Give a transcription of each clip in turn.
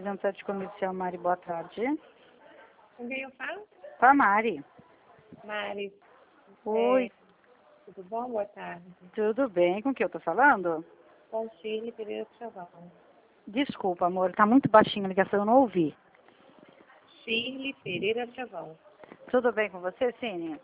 representante comercial Mari, boa tarde. Com quem eu falo? Com a Mari. Mari. Oi, Tudo bom? Boa tarde. tudo bem? Com quem eu tô falando? Com Shirley Pereira Chavão. Desculpa, amor, tá muito baixinho a ligação, eu não ouvi. Shirley Pereira Chavão. Tudo bem com você, Cine?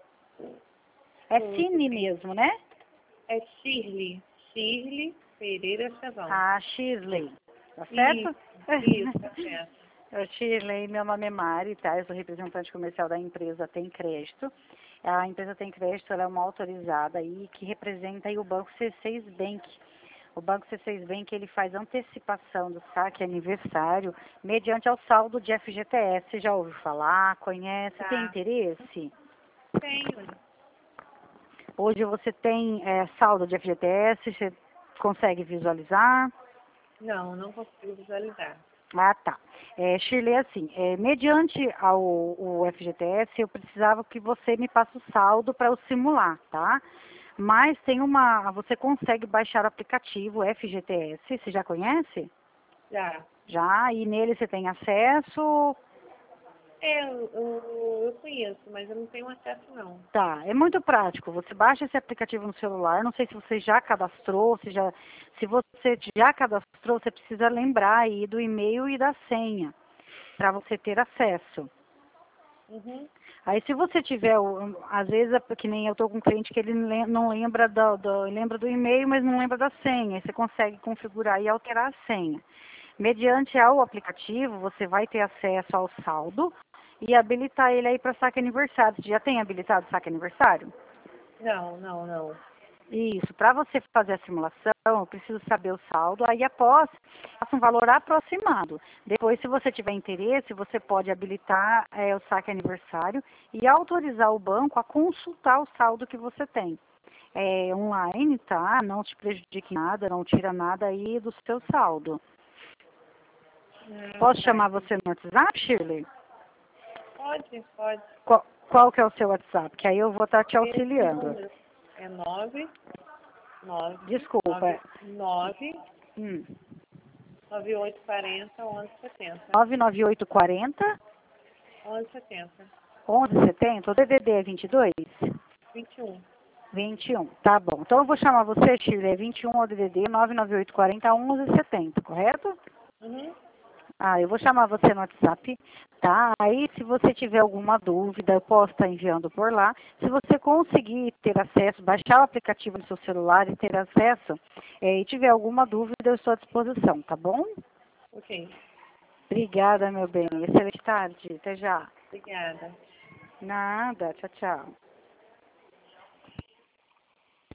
É Tudo Cine bem. mesmo, né? É Shirley. Shirley Pereira Chavão. Ah, Shirley. Tá certo? Isso, tá certo. Shirley, meu nome é Mari, tá? Eu sou representante comercial da empresa Tem Crédito. A empresa Tem Crédito, ela é uma autorizada aí que representa aí o Banco C6 Bank. O Banco C6 Bank, ele faz antecipação do saque aniversário mediante ao saldo de FGTS. Você já ouviu falar? Conhece? Tá. Tem interesse? Tenho. Hoje você tem saldo de FGTS, você consegue visualizar? Não consigo visualizar. Ah, tá. Shirley, assim, mediante o FGTS, eu precisava que você me passe o saldo para eu simular, tá? Mas você consegue baixar o aplicativo FGTS, você já conhece? Já. Já, e nele você tem acesso? Eu conheço, mas eu não tenho acesso não. Tá, é muito prático. Você baixa esse aplicativo no celular. Não sei se você já cadastrou, se você já cadastrou, você precisa lembrar aí do e-mail e da senha para você ter acesso. Uhum. Aí se você tiver, às vezes é que nem eu estou com um cliente que ele não lembra lembra do e-mail, mas não lembra da senha. Aí você consegue configurar e alterar a senha. Mediante ao aplicativo, você vai ter acesso ao saldo e habilitar ele aí para saque aniversário. Você já tem habilitado saque aniversário? Não. Isso. Para você fazer a simulação, eu preciso saber o saldo. Aí após, faça um valor aproximado. Depois, se você tiver interesse, você pode habilitar o saque aniversário e autorizar o banco a consultar o saldo que você tem. É online, tá? Não te prejudique em nada, não tira nada aí do seu saldo. Posso Tá. chamar você no WhatsApp, Shirley? Pode. Qual que é o seu WhatsApp? Que aí eu vou estar te Esse auxiliando. número é 9 Desculpa. 9840 1170. 99840 1170. 1170. O DDD é 22? 21. 21. Tá bom. Então eu vou chamar você, Shirley, 21 o DDD 99840 1170, correto? Uhum. Ah, eu vou chamar você no WhatsApp, tá? Aí, se você tiver alguma dúvida, eu posso estar enviando por lá. Se você conseguir ter acesso, baixar o aplicativo no seu celular e ter acesso, e tiver alguma dúvida, eu estou à disposição, tá bom? Ok. Obrigada, meu bem. Excelente tarde. Até já. Obrigada. Nada. Tchau, tchau.